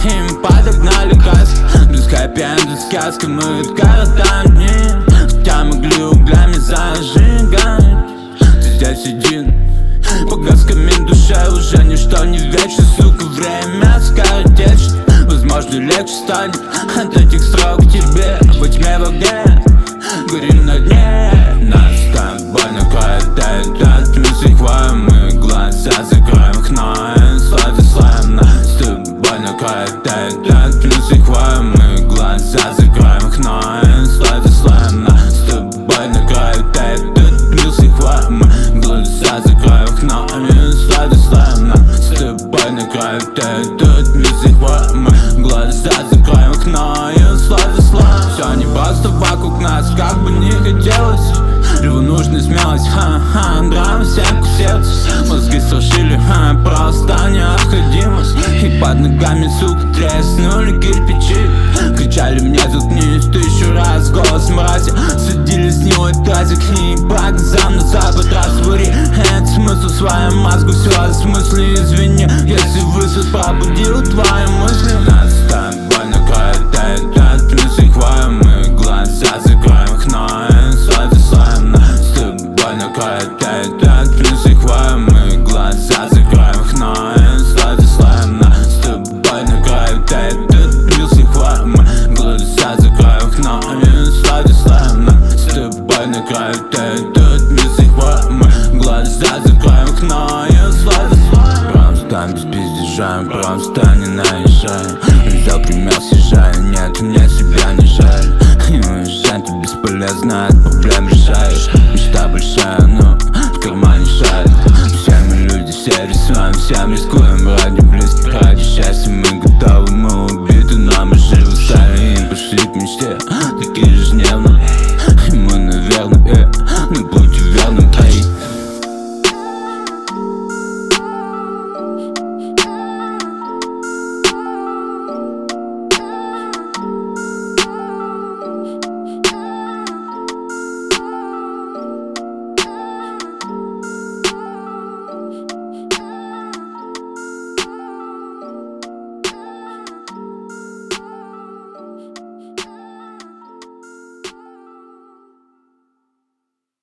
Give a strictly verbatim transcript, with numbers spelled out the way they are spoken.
им подогнали каск. Без хэппи-энда сказка, мы ведь коротаем дни, хотя могли углями зажигать. Ты здесь один, погас камин душе, уже ничто не вечно, сука, время скоротечно. Возможно, легче станет от этих строк тебе во тьме в огне. Горим на дне, нас с тобой накроет этот мюзик. Мы глаза закроем, окно и слайды слоем. Нас с тобой накроет этот мюзик. Мы глаза закроем, окно и слайды слоем. Нас с тобой накроет этот мюзик. Мы глаза закроем, окно и слайды слоем. Нас с тобой накроет этот мюзик. Мы глаза закроем, окно и слайды слоем. Все не просто вокруг нас, как бы не хотелось. Революшная смелость, ха-ха, драма всем к сердцу. Мозги страшили, ха, просто необходимость. И под ногами, сука, треснули кирпичи. Кричали мне, заткнись тысячу раз, голос мрази. Садили с него тазик и по глазам на запад раствори. Это смысл в своем мозгу, все о смысле, извини, если высот пробудил твои мысли. Нас с тобой накроет этот мюзик. Мы глаза закроем, окно и слайды слоем. Нас с тобой накроет этот мюзик. Мы глаза закроем, окно и слайды слоем. Нас с тобой накроет этот мюзик. Мы глаза закроем, окно и слайды слоем. Нас с тобой накроет этот мюзик. Мы глаза закроем, окно и слайды слоем. Просто без пиздежа, просто не наезжай. Взял пример, съезжай, нет, мне себя не жаль. И уезжать ты бесполезно, от проблем решаешь. Мечта большая, но в кармане шарит. Все мы люди, все рисуем, всем рискуем ради блин.